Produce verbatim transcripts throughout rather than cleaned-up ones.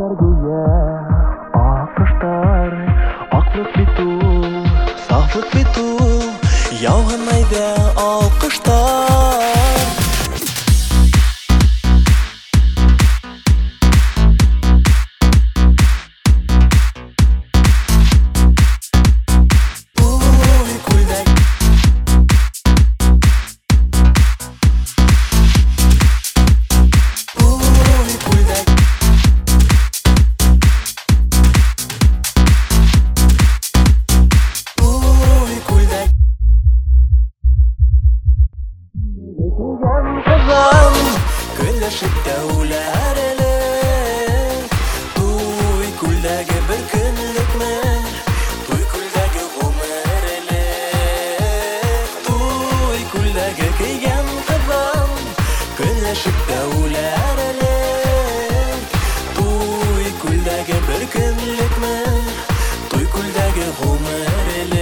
Ар гүя аккыштар, аклык бит ул, сафлык бит ул, яуган айда алкыштар. Көнләшеп дәүләр элек, туй күлдәге бер көнлекме, туй күлдәге гомер элек, туй күлдәге көйгән кызым. Көнләшеп дәүләр элек, туй күлдәге бер көнлекме, туй күлдәге гомер элек.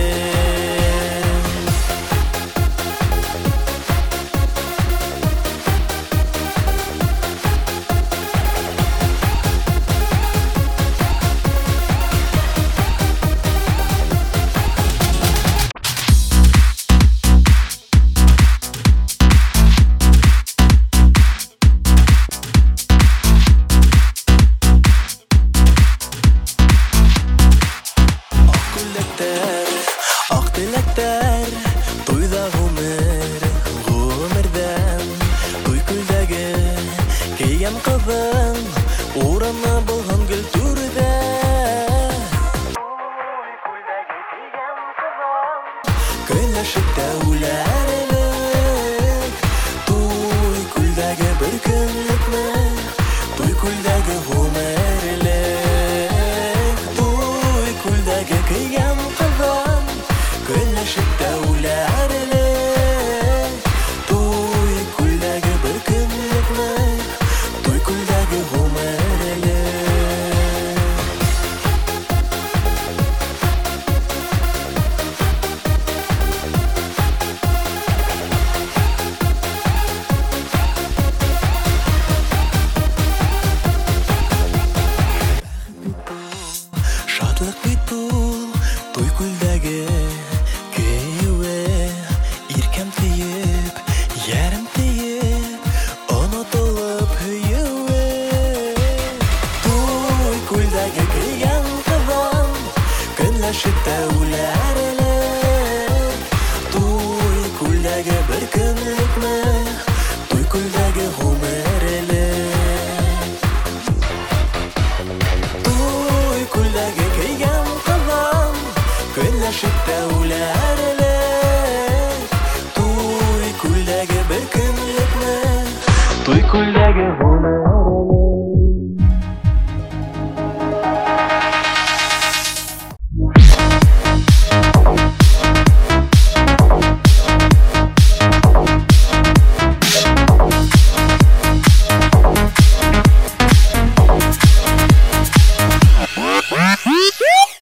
Ак теләктәр, туйда гомер, гомердән, туй күлдәге көйгән кызың, урыны булган гөл түрдә. Көнләшеп дәүләр элек, туй күлдәге бер көнлекме, туй күлдәге гомер элек, туй күлдәге көйгән кызың. Көнләшеп дәүләр элек, туй күлдәге бер көнлекме, туй күлдәге гомер элек. Шатлык бит ул, туй күлдәге көюе, иркәм тиеп, ярым тиеп, онытылып һөюе. Туй күлдәге көйгән кызым, көнләшеп дәүләр